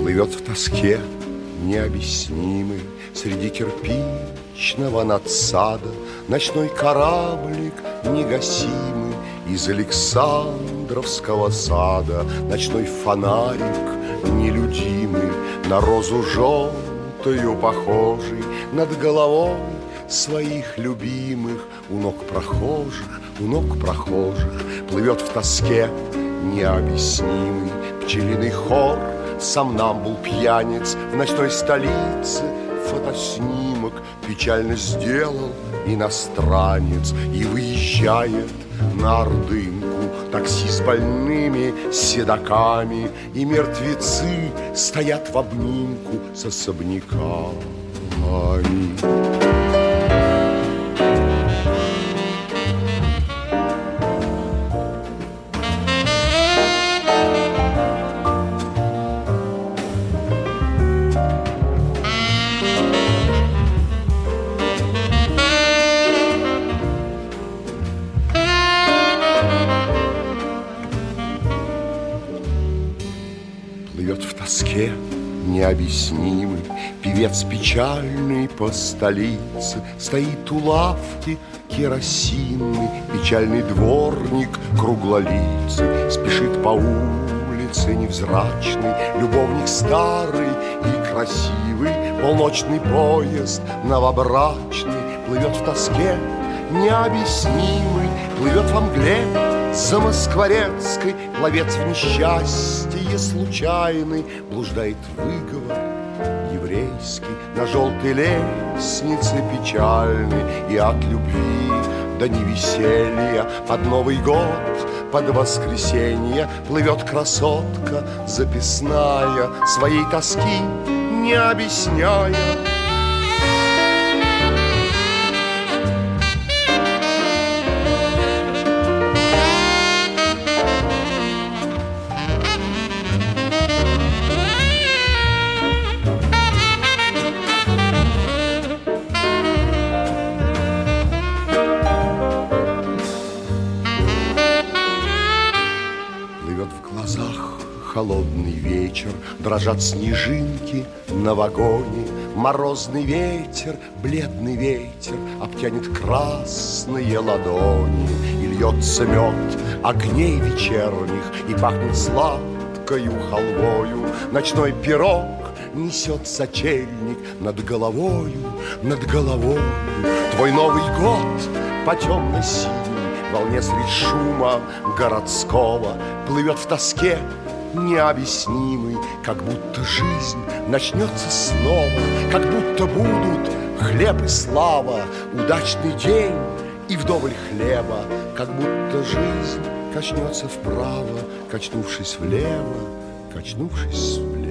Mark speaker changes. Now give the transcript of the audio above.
Speaker 1: Плывет в тоске необъяснимый среди кирпичного надсада ночной кораблик негасимый из Александровского сада. Ночной фонарик нелюдимый, на розу желтую похожий, над головой своих любимых, у ног прохожих плывет в тоске необъяснимый пчелиный хор. Сомнамбул пьяниц в ночной столице фотоснимок печально сделал иностранец и выезжает на Ордынку. Такси с больными седоками и мертвецы стоят в обнимку с особняками. Плывет в тоске необъяснимый певец печальный по столице. Стоит у лавки керосинный печальный дворник круглолицый. Спешит по улице невзрачный любовник старый и красивый. Полночный поезд новобрачный плывет в тоске необъяснимый. Плывет во мгле Замоскворецкой пловец в несчастье случайный. Блуждает выговор еврейский на желтой лестнице печальной. И от любви до невеселья под Новый год, под воскресенье плывет красотка записная, своей тоски не объясняя. В глазах холодный вечер, дрожат снежинки на вагоне. Морозный ветер, бледный ветер обтянет красные ладони. И льется мед огней вечерних, и пахнет сладкою халвою. Ночной пирог несет сочельник над головою, над головою. Твой Новый год по темно-синей волне средь шума городского плывет в тоске необъяснимый, как будто жизнь начнется снова, как будто будут хлеб и слава, удачный день и вдоволь хлеба, как будто жизнь качнется вправо, качнувшись влево, качнувшись влево.